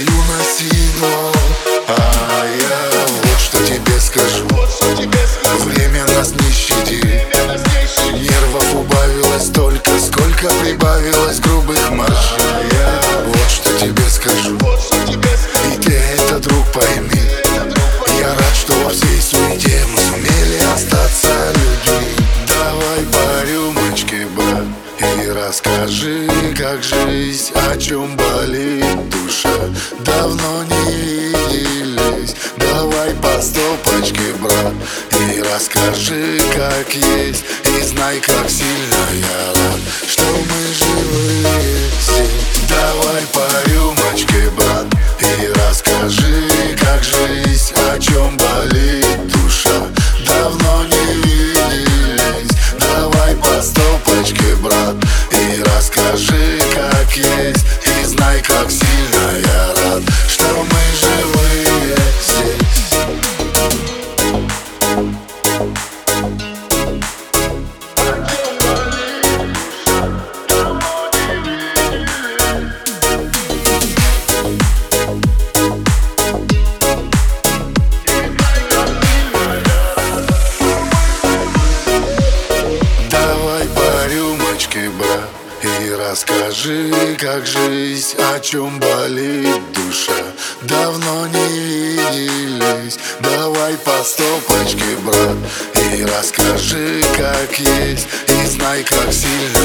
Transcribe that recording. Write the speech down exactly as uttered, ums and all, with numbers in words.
пою на сигнал. А я вот что тебе скажу: время нас не щадит. Нервов убавилось только, сколько прибавилось грубых марш. А я вот что тебе скажу, и ты это, друг, пойми. Я рад, что во всей суете мы сумели остаться людьми. Давай по рюмочке, брат, и расскажи, как жизнь, о чем болит душа. Давно не виделись, давай по стопочке, брат, и расскажи, как есть, и знай, как сильно я рад, что мы живые здесь. Давай по рюмочке, брат, и расскажи, как жизнь, о чем болит душа. Давно не виделись, давай по стопочке, брат, и расскажи, как есть, и знай, как сильно я рад, что мы живые здесь. Брат, и расскажи, как жизнь, о чем болит душа. Давно не виделись, давай по стопочке, брат, и расскажи, как есть, и знай, как сильно